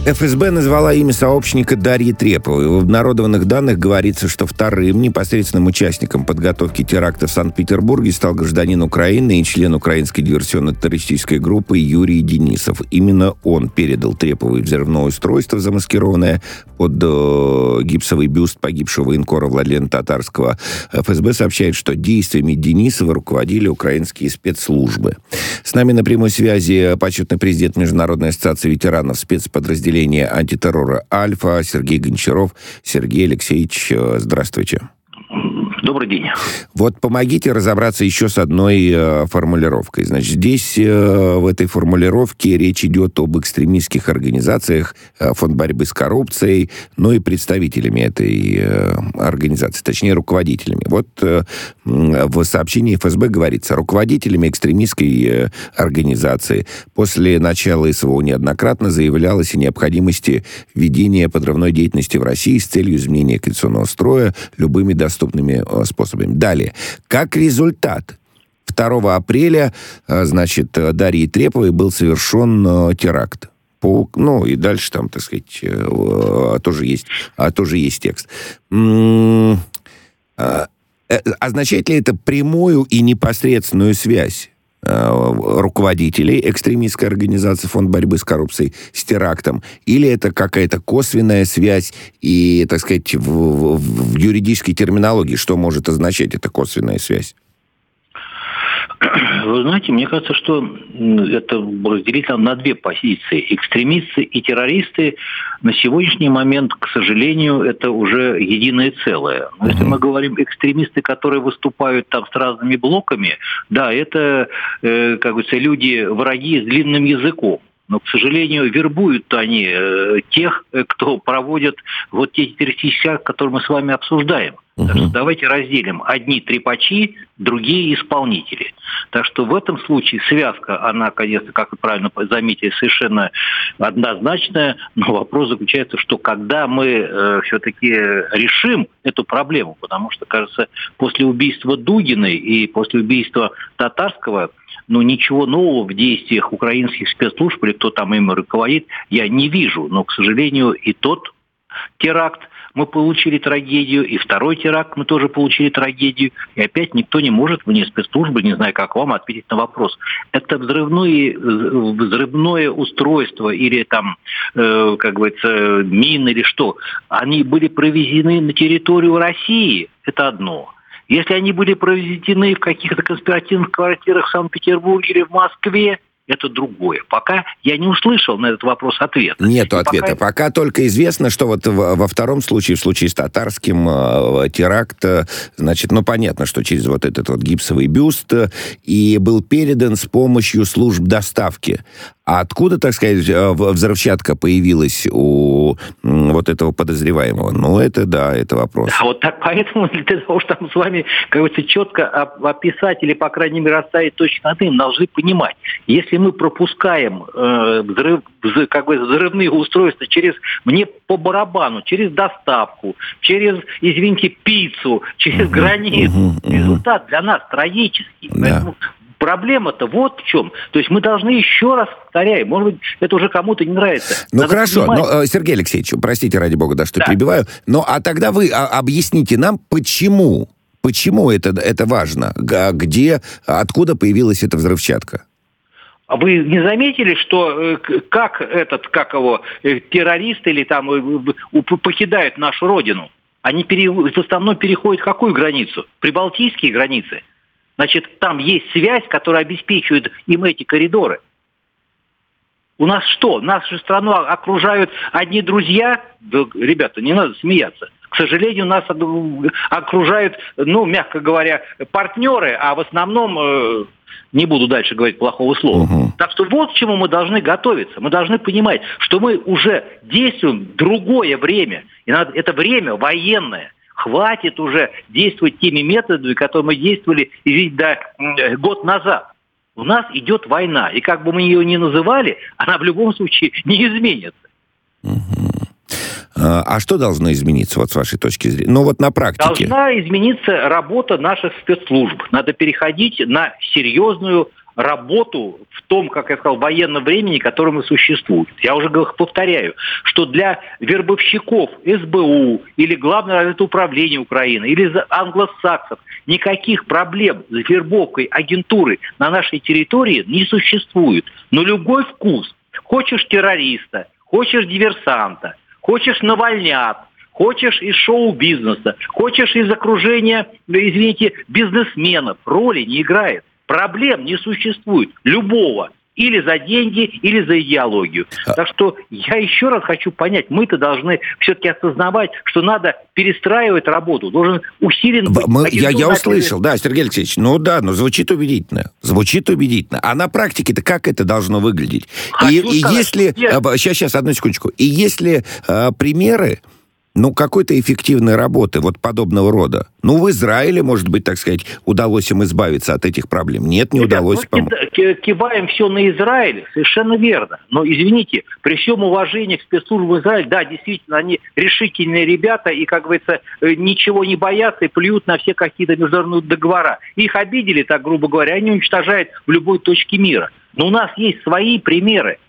ФСБ назвала имя сообщника Дарьи Треповой. В обнародованных данных говорится, что вторым непосредственным участником подготовки теракта в Санкт-Петербурге стал гражданин Украины и член украинской диверсионно-террористической группы Юрий Денисов. Именно он передал Треповой взрывное устройство, замаскированное под гипсовый бюст погибшего военкора Владлена Татарского. ФСБ сообщает, что действиями Денисова руководили украинские спецслужбы. С нами на прямой связи почетный президент Международной ассоциации ветеранов спецподразделения антитеррора «Альфа» Сергей Гончаров. Сергей Алексеевич, здравствуйте. Добрый день. Вот помогите разобраться еще с одной формулировкой. Значит, здесь в этой формулировке речь идет об экстремистских организациях, фонд борьбы с коррупцией, но и представителями этой организации, точнее, руководителями. Вот в сообщении ФСБ говорится, руководителями экстремистской организации после начала СВО неоднократно заявлялось о необходимости ведения подрывной деятельности в России с целью изменения конституционного строя любыми доступными способами. Далее. Как результат, 2 апреля, значит, Дарьей Треповой был совершен теракт. Ну, и дальше там, так сказать, тоже есть текст. Означает ли это прямую и непосредственную связь руководителей экстремистской организации «Фонд борьбы с коррупцией» с терактом? Или это какая-то косвенная связь и, так сказать, в юридической терминологии что может означать эта косвенная связь? Вы знаете, мне кажется, что это разделить на две позиции. Экстремисты и террористы на сегодняшний момент, к сожалению, это уже единое целое. Но если мы говорим экстремисты, которые выступают там с разными блоками, да, это, как говорится, люди, враги с длинным языком. Но, к сожалению, вербуют они тех, кто проводит вот те террористические акты, которые мы с вами обсуждаем. Так что давайте разделим. Одни трепачи, другие исполнители. Так что в этом случае связка, она, конечно, как вы правильно заметили, совершенно однозначная. Но вопрос заключается, что когда мы все-таки решим эту проблему, потому что, кажется, после убийства Дугиной и после убийства Татарского, ничего нового в действиях украинских спецслужб или кто там ими руководит, я не вижу. Но, к сожалению, и тот теракт мы получили трагедию, и второй теракт мы тоже получили трагедию. И опять никто не может вне спецслужбы, не знаю, как вам, ответить на вопрос. Это взрывное устройство или там, как говорится, мины или что, они были провезены на территорию России, это одно. Если они были проведены в каких-то конспиративных квартирах в Санкт-Петербурге или в Москве, это другое. Пока я не услышал на этот вопрос ответа. Нету ответа. Пока только известно, что вот во втором случае, в случае с татарским, теракт, значит, понятно, что через вот этот вот гипсовый бюст и был передан с помощью служб доставки. А откуда, так сказать, взрывчатка появилась у вот этого подозреваемого? Это вопрос. А вот так, поэтому для того, чтобы там с вами, как говорится, четко описать или, по крайней мере, расставить точки над «и», должны понимать, если мы пропускаем взрывные устройства мне по барабану, через доставку, через, извините, пиццу, через границу, результат для нас трагический. Да. Поэтому проблема-то вот в чем. То есть мы должны еще раз, повторяю, может быть, это уже кому-то не нравится. Хорошо, Сергей Алексеевич, простите, ради бога, что перебиваю, а тогда вы объясните нам, почему это важно, откуда появилась эта взрывчатка? А вы не заметили, что террористы или там покидают нашу родину? Они в основном переходят какую границу? Прибалтийские границы. Значит, там есть связь, которая обеспечивает им эти коридоры. У нас что? Нашу страну окружают одни друзья? Да, ребята, не надо смеяться. К сожалению, нас окружают, мягко говоря, партнеры, а в основном, не буду дальше говорить плохого слова. Так что вот к чему мы должны готовиться. Мы должны понимать, что мы уже действуем в другое время. И это время военное. Хватит уже действовать теми методами, которые мы действовали год назад. У нас идет война. И как бы мы ее ни называли, она в любом случае не изменится. А что должно измениться, вот с вашей точки зрения? На практике. Должна измениться работа наших спецслужб. Надо переходить на серьезную работу в том, как я сказал, военном времени, которым и существует. Я уже повторяю, что для вербовщиков СБУ или Главного разведуправления Украины или англосаксов никаких проблем с вербовкой агентуры на нашей территории не существует. Но любой вкус. Хочешь террориста, хочешь диверсанта, хочешь навальнят, хочешь из шоу-бизнеса, хочешь из окружения, извините, бизнесменов, роли не играет. Проблем не существует. Любого. Или за деньги, или за идеологию. Так что я еще раз хочу понять, мы-то должны все-таки осознавать, что надо перестраивать работу. Должен усилен быть... Я услышал, да, Сергей Алексеевич. Ну да, но звучит убедительно. Звучит убедительно. А на практике-то как это должно выглядеть? И если... Сейчас, одну секундочку. И если примеры, какой-то эффективной работы вот подобного рода. В Израиле, может быть, так сказать, удалось им избавиться от этих проблем. Нет, не удалось. Киваем все на Израиль, совершенно верно. Но, извините, при всем уважении к спецслужбам Израиля, да, действительно, они решительные ребята и, как говорится, ничего не боятся и плюют на все какие-то международные договора. Их обидели, так грубо говоря, они уничтожают в любой точке мира. Но у нас есть свои примеры.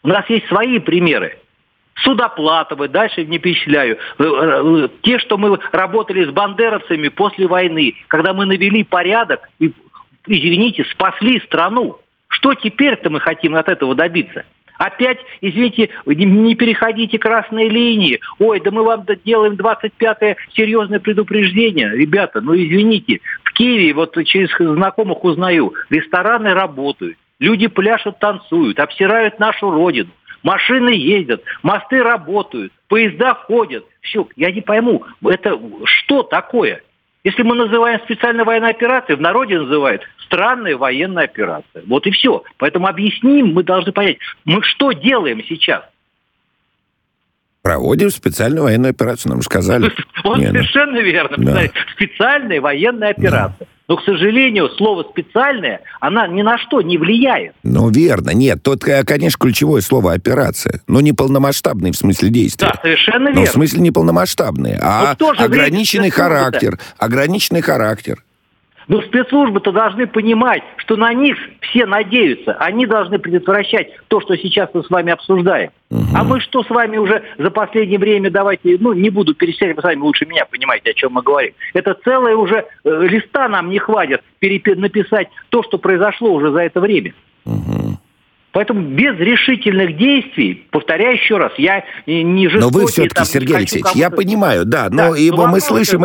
Судоплатовы, дальше не перечисляю. Те, что мы работали с бандеровцами после войны, когда мы навели порядок и, извините, спасли страну. Что теперь-то мы хотим от этого добиться? Опять, извините, не переходите красные линии. Ой, да мы вам делаем 25-е серьезное предупреждение. Ребята, извините, в Киеве, вот через знакомых узнаю, рестораны работают, люди пляшут, танцуют, обсирают нашу родину. Машины ездят, мосты работают, поезда ходят. Все, я не пойму, это что такое? Если мы называем специальной военной операцией, в народе называют странная военная операция. Вот и все. Поэтому объясним, мы должны понять, мы что делаем сейчас? Проводим специальную военную операцию, нам сказали. Совершенно верно. Да. Специальная военная операция. Да. Но, к сожалению, слово «специальное», она ни на что не влияет. Верно. Нет, тут, конечно, ключевое слово «операция». Но не полномасштабный в смысле действия. Да, совершенно верно. В смысле не полномасштабный, а ограниченный характер. Ограниченный характер. Но спецслужбы-то должны понимать, что на них все надеются. Они должны предотвращать то, что сейчас мы с вами обсуждаем. А мы что с вами уже за последнее время, давайте, не буду перечислять, вы сами лучше меня понимаете, о чем мы говорим. Это целое уже листа нам не хватит написать то, что произошло уже за это время. Поэтому без решительных действий, повторяю еще раз, я не жестокий... Но вы все-таки, Сергей Алексеевич, я понимаю, да, но мы слышим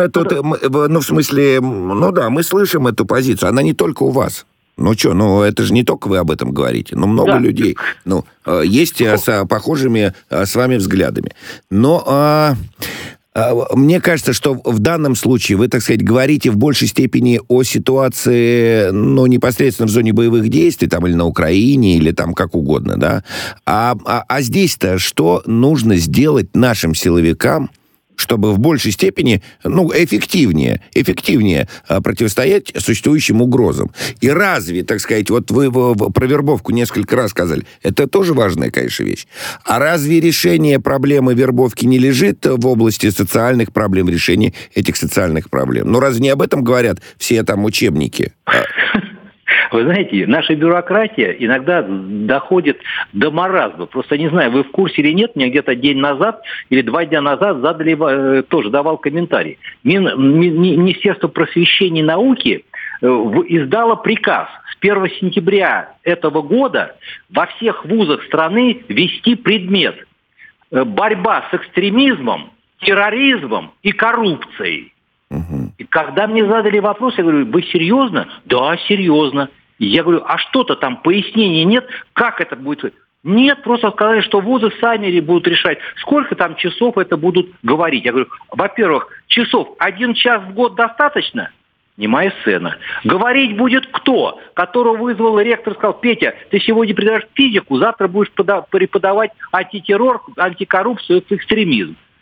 мы слышим эту позицию, она не только у вас. Это же не только вы об этом говорите, но много людей. Есть с похожими с вами взглядами. Но... Мне кажется, что в данном случае вы, так сказать, говорите в большей степени о ситуации, непосредственно в зоне боевых действий, там, или на Украине, или там как угодно, да? А здесь-то что нужно сделать нашим силовикам, чтобы в большей степени, эффективнее противостоять существующим угрозам. И разве, так сказать, вот вы про вербовку несколько раз сказали, это тоже важная, конечно, вещь. А разве решение проблемы вербовки не лежит в области социальных проблем, решения этих социальных проблем? Разве не об этом говорят все там учебники? Вы знаете, наша бюрократия иногда доходит до маразма. Просто не знаю, вы в курсе или нет, мне где-то день назад или 2 дня назад тоже давал комментарий. Министерство просвещения и науки издало приказ с 1 сентября этого года во всех вузах страны ввести предмет «Борьба с экстремизмом, терроризмом и коррупцией». И когда мне задали вопрос, я говорю, вы серьезно? Да, серьезно. Я говорю, а что-то там, пояснений нет? Как это будет? Нет, просто сказали, что вузы сами будут решать, сколько там часов это будут говорить. Я говорю, во-первых, часов 1 час в год достаточно? Не моя сцена. Говорить будет кто? Которого вызвал ректор, сказал, Петя, ты сегодня преподаешь физику, завтра будешь преподавать антитеррор, антикоррупцию, экстремизм.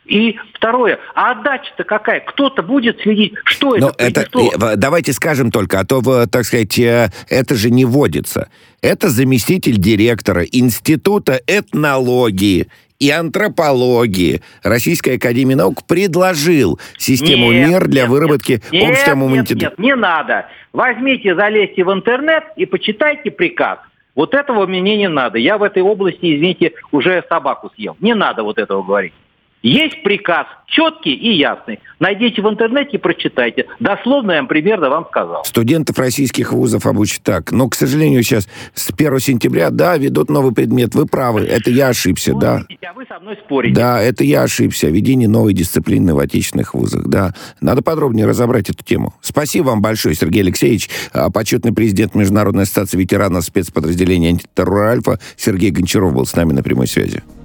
И второе, а отдача-то какая? Кто-то будет следить, что Но это принесло? давайте скажем только, а то, так сказать, это же не вводится. Это заместитель директора Института этнологии и антропологии Российской академии наук предложил систему мер для выработки общего иммунитета. Нет, не надо. Возьмите, залезьте в интернет и почитайте приказ. Вот этого мне не надо. Я в этой области, извините, уже собаку съел. Не надо вот этого говорить. Есть приказ четкий и ясный. Найдите в интернете и прочитайте. Дословно я вам примерно вам сказал. Студентов российских вузов обучат так. Но, к сожалению, сейчас с 1 сентября, да, ведут новый предмет. Вы правы, это я ошибся, да. А вы со мной спорите. Да, это я ошибся. Введение новой дисциплины в отечественных вузах, да. Надо подробнее разобрать эту тему. Спасибо вам большое, Сергей Алексеевич. Почетный президент Международной ассоциации ветеранов спецподразделения антитеррор «Альфа» Сергей Гончаров был с нами на прямой связи.